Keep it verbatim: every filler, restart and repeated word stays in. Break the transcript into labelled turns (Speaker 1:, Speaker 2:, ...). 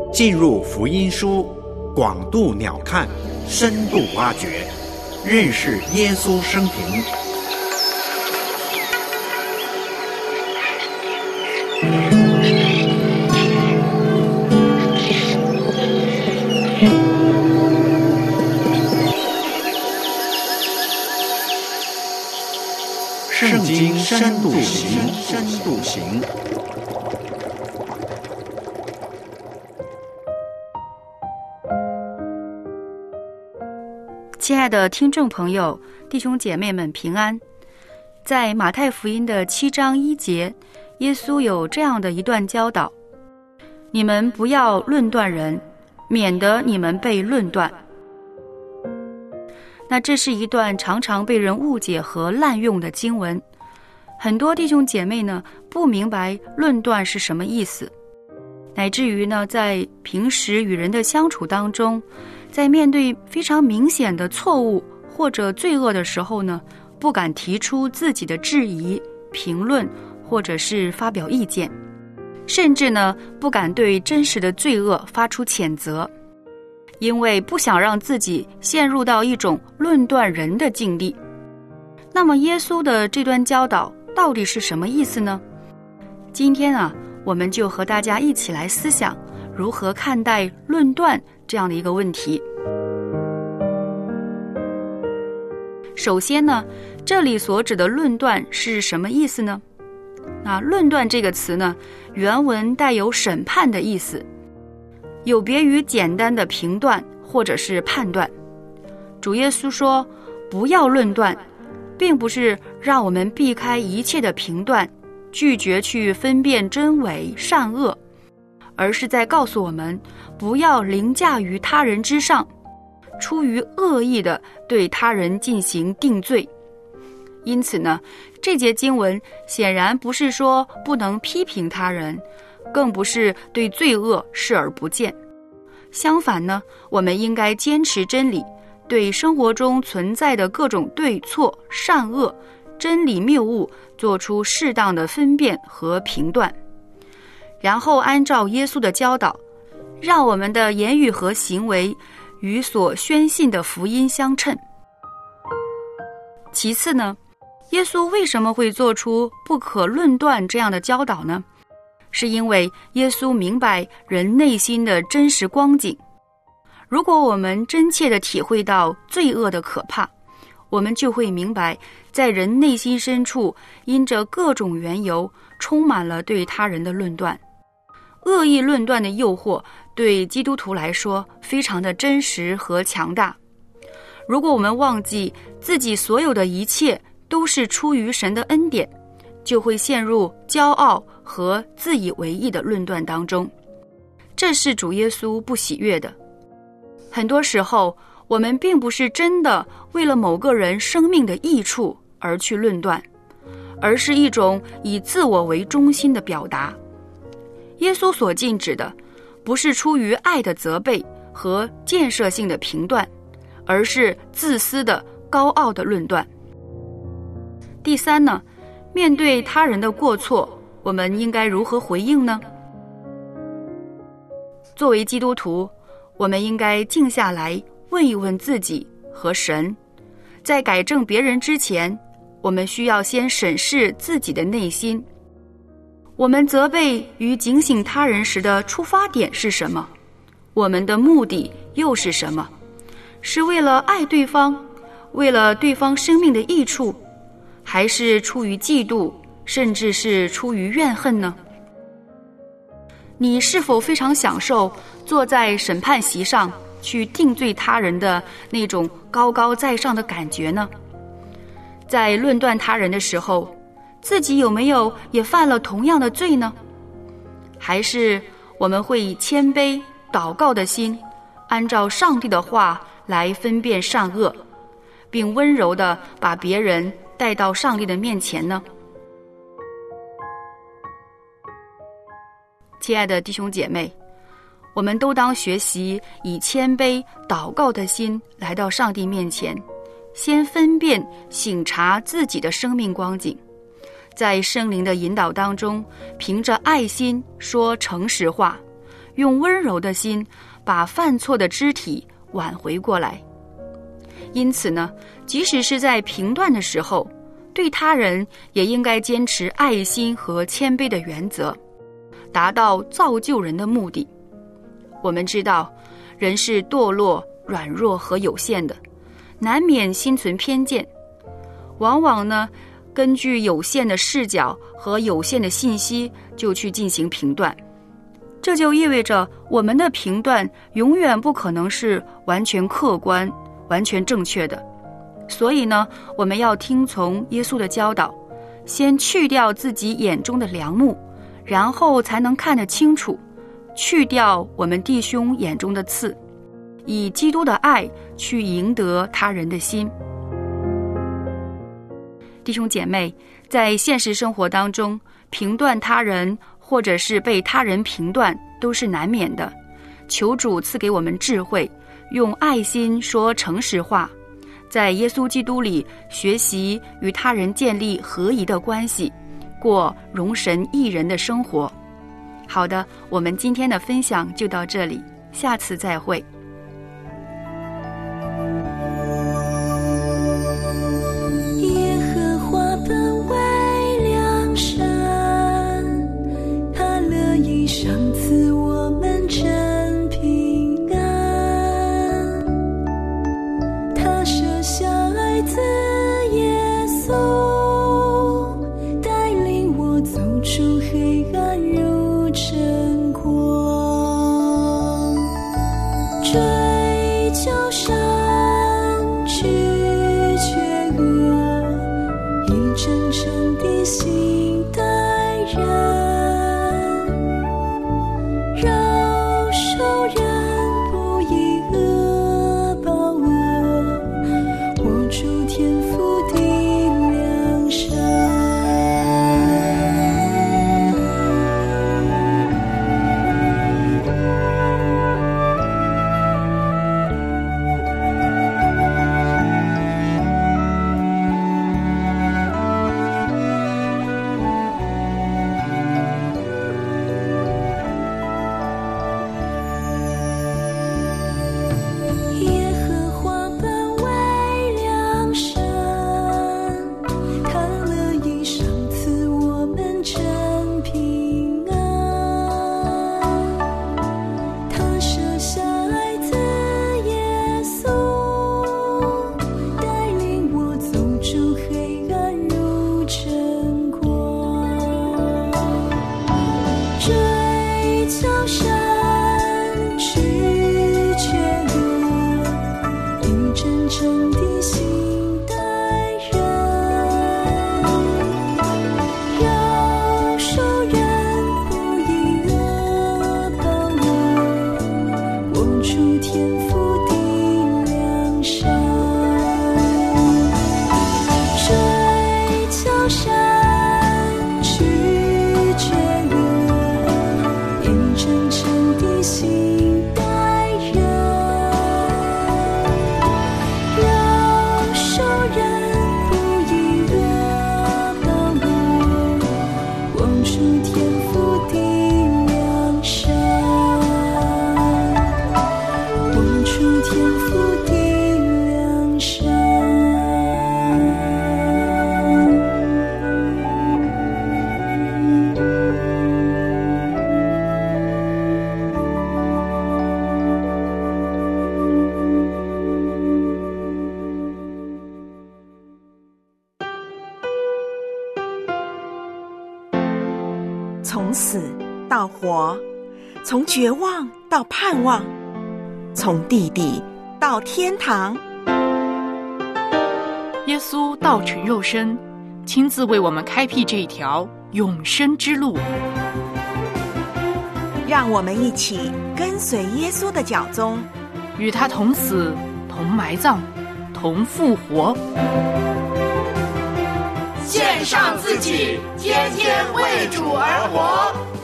Speaker 1: 进入福音书，广度鸟瞰，深度挖掘，认识耶稣生平。圣经深度行，深度行。
Speaker 2: 亲爱的听众朋友、弟兄姐妹们平安。在马太福音的七章一节，耶稣有这样的一段教导：你们不要论断人，免得你们被论断。那这是一段常常被人误解和滥用的经文，很多弟兄姐妹呢不明白论断是什么意思，乃至于呢在平时与人的相处当中，在面对非常明显的错误或者罪恶的时候呢，不敢提出自己的质疑、评论或者是发表意见，甚至呢不敢对真实的罪恶发出谴责，因为不想让自己陷入到一种论断人的境地。那么耶稣的这段教导到底是什么意思呢？今天啊，我们就和大家一起来思想如何看待论断这样的一个问题。首先呢，这里所指的论断是什么意思呢？那论断这个词呢，原文带有审判的意思，有别于简单的评断或者是判断。主耶稣说不要论断，并不是让我们避开一切的评断，拒绝去分辨真伪善恶，而是在告诉我们不要凌驾于他人之上，出于恶意的对他人进行定罪。因此呢，这节经文显然不是说不能批评他人，更不是对罪恶视而不见。相反呢，我们应该坚持真理，对生活中存在的各种对错、善恶、真理谬误做出适当的分辨和评断，然后按照耶稣的教导，让我们的言语和行为与所宣信的福音相称。其次呢，耶稣为什么会做出不可论断这样的教导呢？是因为耶稣明白人内心的真实光景。如果我们真切地体会到罪恶的可怕，我们就会明白，在人内心深处，因着各种缘由，充满了对他人的论断。恶意论断的诱惑对基督徒来说非常的真实和强大。如果我们忘记自己所有的一切都是出于神的恩典，就会陷入骄傲和自以为意的论断当中，这是主耶稣不喜悦的。很多时候，我们并不是真的为了某个人生命的益处而去论断，而是一种以自我为中心的表达。耶稣所禁止的，不是出于爱的责备和建设性的评断，而是自私的高傲的论断。第三呢，面对他人的过错，我们应该如何回应呢？作为基督徒，我们应该静下来问一问自己和神，在改正别人之前，我们需要先审视自己的内心。我们责备与警醒他人时的出发点是什么？我们的目的又是什么？是为了爱对方，为了对方生命的益处，还是出于嫉妒，甚至是出于怨恨呢？你是否非常享受坐在审判席上去定罪他人的那种高高在上的感觉呢？在论断他人的时候，自己有没有也犯了同样的罪呢？还是我们会以谦卑祷告的心，按照上帝的话来分辨善恶，并温柔地把别人带到上帝的面前呢？亲爱的弟兄姐妹，我们都当学习以谦卑祷告的心来到上帝面前，先分辨省察自己的生命光景，在圣灵的引导当中，凭着爱心说诚实话， 用温柔的心把犯错的肢体挽回过来。因此呢，即使是在评断的时候，对他人也应该坚持爱心和谦卑的原则，达到造就人的目的。我们知道，人是堕落、软弱和有限的，难免心存偏见，往往呢，根据有限的视角和有限的信息就去进行评断。这就意味着我们的评断永远不可能是完全客观、完全正确的。所以呢，我们要听从耶稣的教导，先去掉自己眼中的梁木，然后才能看得清楚，去掉我们弟兄眼中的刺，以基督的爱去赢得他人的心。弟兄姐妹，在现实生活当中，评断他人或者是被他人评断都是难免的。求主赐给我们智慧，用爱心说诚实话，在耶稣基督里学习与他人建立合宜的关系，过荣神益人的生活。好的，我们今天的分享就到这里，下次再会。
Speaker 3: 从死到活，从绝望到盼望，从地底到天堂。
Speaker 4: 耶稣道成肉身，亲自为我们开辟这一条永生之路。
Speaker 3: 让我们一起跟随耶稣的脚踪，
Speaker 4: 与他同死，同埋葬，同复活。
Speaker 5: 献上自己，天天为主而活。